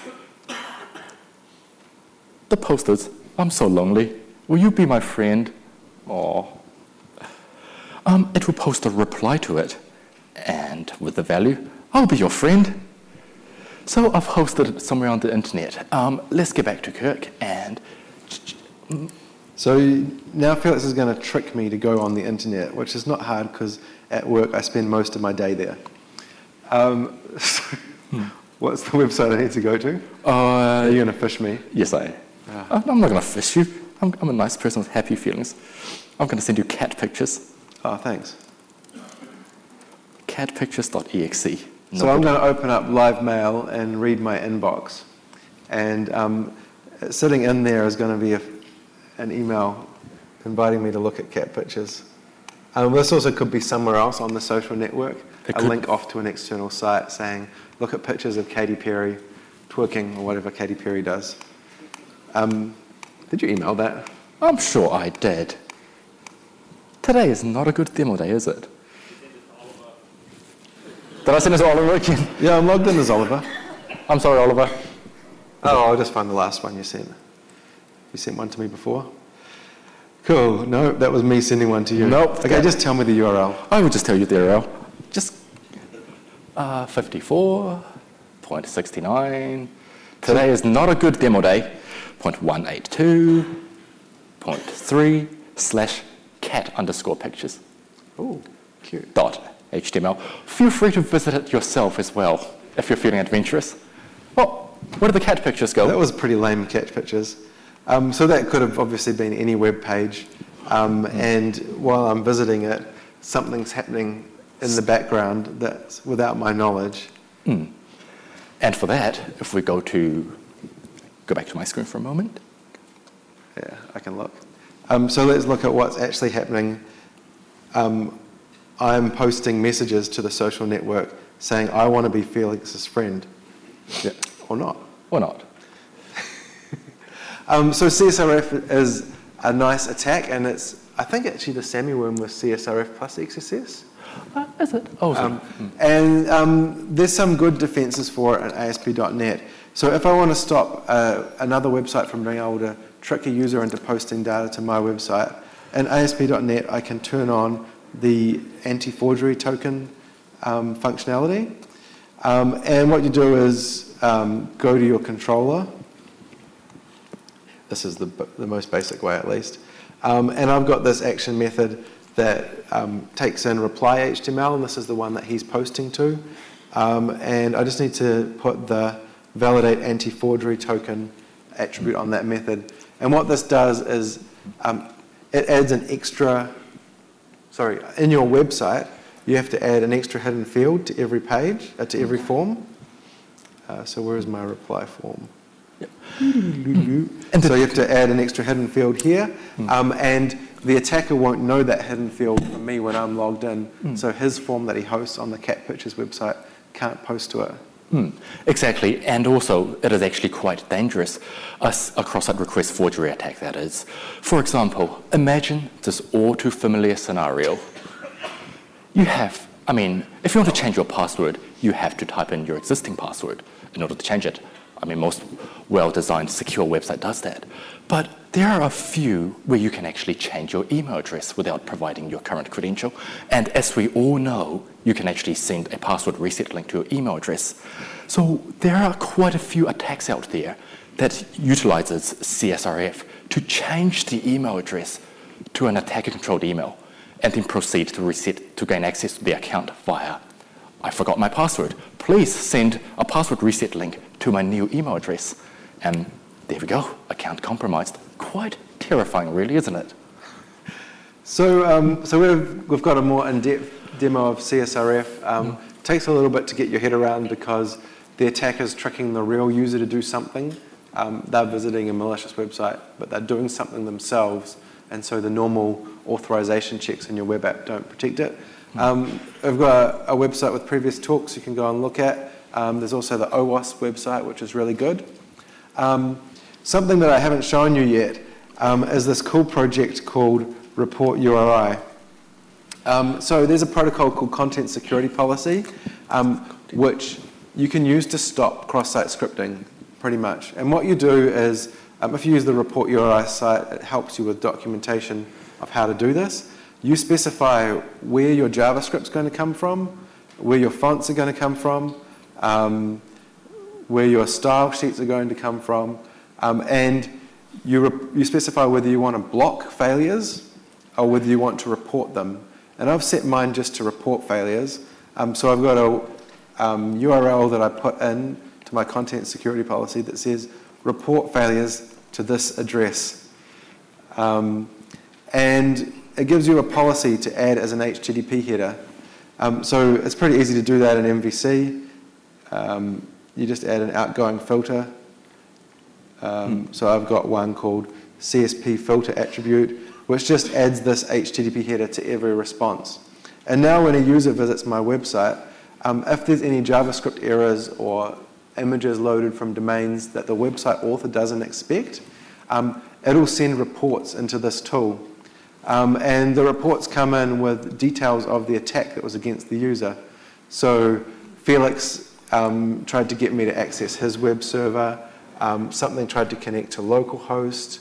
The post is, "I'm so lonely. Will you be my friend?" Or it will post a reply to it, and with the value, "I'll be your friend." So I've hosted it somewhere on the internet. Let's get back to Kirk and... So now Felix is going to trick me to go on the internet, which is not hard because at work I spend most of my day there. What's the website I need to go to? Are you going to fish me? Yes, I am. I'm not going to fish you. I'm a nice person with happy feelings. I'm going to send you cat pictures. Oh, thanks. Catpictures.exe. So I'm going to open up Live Mail and read my inbox. And sitting in there is going to be an email inviting me to look at cat pictures. This also could be somewhere else on the social network. A link off to an external site saying, look at pictures of Katy Perry twerking or whatever Katy Perry does. Did you email that? I'm sure I did. Today is not a good demo day, is it? Did I send it to Oliver again? Yeah, I'm logged in as Oliver. I'm sorry, Oliver. Oh, I'll just find the last one you sent. You sent one to me before? Cool. No, that was me sending one to you. Nope. Okay, just tell me the URL. I will just tell you the URL. Just 54.69. Today is not a good demo day. 182.3/cat_pictures. Oh, cute. .html. Feel free to visit it yourself as well, if you're feeling adventurous. Well, where did the cat pictures go? That was pretty lame cat pictures. So that could have obviously been any web page. And while I'm visiting it, something's happening in the background that's without my knowledge. And for that, if we go back to my screen for a moment. Yeah, I can look. So let's look at what's actually happening. I'm posting messages to the social network saying, I want to be Felix's friend. Yeah. Or not. Or not. So CSRF is a nice attack, and it's, I think, actually the SAMI worm with CSRF plus XSS. Is it? Oh, and there's some good defenses for it in ASP.NET. So if I want to stop another website from being able to trick a user into posting data to my website, in ASP.NET I can turn on the anti-forgery token functionality. And what you do is go to your controller. This is the most basic way, at least. And I've got this action method that takes in reply HTML, and this is the one that he's posting to. And I just need to put the validate anti-forgery token attribute on that method. And what this does is it adds an extra, in your website, you have to add an extra hidden field to every page, to every form. So where is my reply form? Yep. And so you have to add an extra hidden field here, and the attacker won't know that hidden field from me when I'm logged in. So his form that he hosts on the Cat Pictures website can't post to it. Exactly, and also it is actually quite dangerous, a cross-site request forgery attack, that is. For example, imagine this all too familiar scenario. If you want to change your password, you have to type in your existing password in order to change it. Most well-designed secure website does that. But there are a few where you can actually change your email address without providing your current credential. And as we all know, you can actually send a password reset link to your email address. So there are quite a few attacks out there that utilizes CSRF to change the email address to an attacker-controlled email and then proceed to reset to gain access to the account via, I forgot my password. Please send a password reset link to my new email address. And there we go, account compromised. Quite terrifying, really, isn't it? So we've got a more in-depth demo of CSRF. Takes a little bit to get your head around because the attacker's tricking the real user to do something. They're visiting a malicious website, but they're doing something themselves, and so the normal authorization checks in your web app don't protect it. I've got a website with previous talks you can go and look at. There's also the OWASP website, which is really good. Something that I haven't shown you yet is this cool project called Report URI. So there's a protocol called Content Security Policy, which you can use to stop cross-site scripting, pretty much. And what you do is, if you use the Report URI site, it helps you with documentation of how to do this. You specify where your JavaScript's going to come from, where your fonts are going to come from, where your style sheets are going to come from, and you specify whether you want to block failures or whether you want to report them. And I've set mine just to report failures. So I've got a URL that I put in to my content security policy that says report failures to this address. And it gives you a policy to add as an HTTP header. So it's pretty easy to do that in MVC. You just add an outgoing filter. So I've got one called CSP filter attribute, which just adds this HTTP header to every response. And now when a user visits my website, if there's any JavaScript errors or images loaded from domains that the website author doesn't expect, it'll send reports into this tool. And the reports come in with details of the attack that was against the user. So Felix tried to get me to access his web server. Something tried to connect to localhost.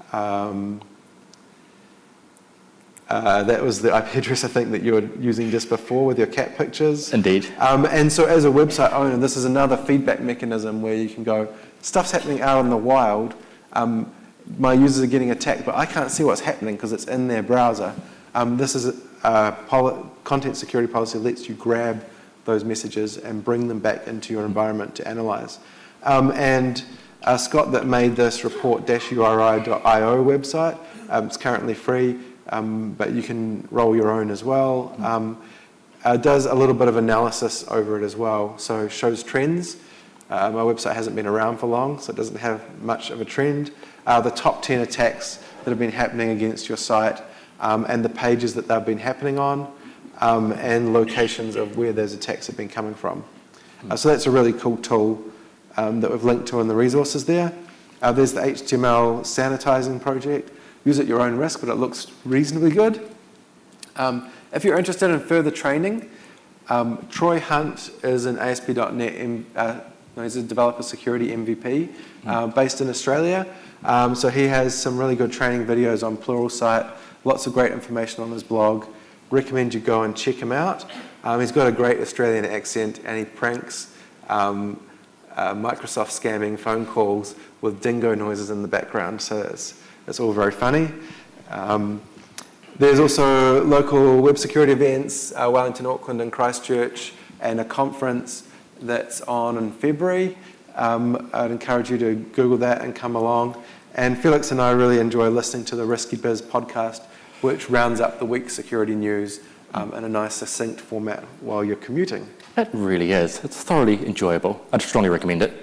That was the IP address, I think, that you were using just before with your cat pictures. Indeed. And so as a website owner, this is another feedback mechanism where you can go, stuff's happening out in the wild. My users are getting attacked, but I can't see what's happening because it's in their browser. This is content security policy lets you grab those messages and bring them back into your environment to analyze. And Scott that made this report-uri.io website, it's currently free, but you can roll your own as well. Does a little bit of analysis over it as well, so shows trends. My website hasn't been around for long, so it doesn't have much of a trend. The top 10 attacks that have been happening against your site, and the pages that they've been happening on, and locations of where those attacks have been coming from. So that's a really cool tool that we've linked to in the resources there. There's the HTML sanitizing project. Use at your own risk, but it looks reasonably good. If you're interested in further training, Troy Hunt is an ASP.NET, he's a developer security MVP based in Australia. So he has some really good training videos on Pluralsight, lots of great information on his blog. Recommend you go and check him out. He's got a great Australian accent and he pranks Microsoft scamming phone calls with dingo noises in the background, so it's all very funny. There's also local web security events, Wellington, Auckland and Christchurch, and a conference that's on in February. I'd encourage you to Google that and come along. And Felix and I really enjoy listening to the Risky Biz podcast, which rounds up the week's security news in a nice succinct format while you're commuting. It really is. It's thoroughly enjoyable. I'd strongly recommend it.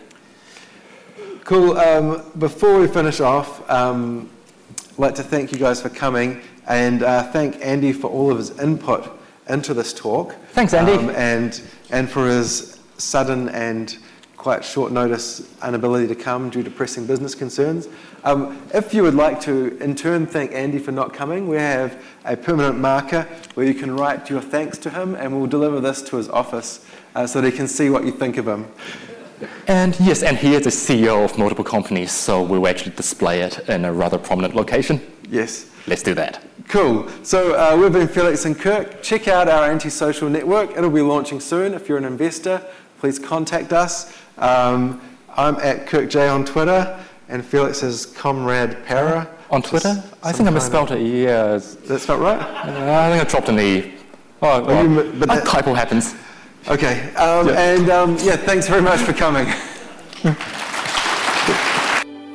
Cool. Before we finish off, I'd like to thank you guys for coming and thank Andy for all of his input into this talk. Thanks, Andy. And for his sudden and quite short notice inability to come due to pressing business concerns. If you would like to in turn thank Andy for not coming, we have a permanent marker where you can write your thanks to him, and we'll deliver this to his office so that he can see what you think of him. And yes, and he is the CEO of multiple companies, so we'll actually display it in a rather prominent location. Yes. Let's do that. Cool. So we've been Felix and Kirk. Check out our antisocial network. It'll be launching soon. If you're an investor, please contact us. I'm at KirkJ on Twitter, and Felix is Comrade Para. On Twitter? I think I misspelled it, yes. That's not right? I think I dropped an E. Oh, well, but a typo happens. Okay. Yeah, thanks very much for coming.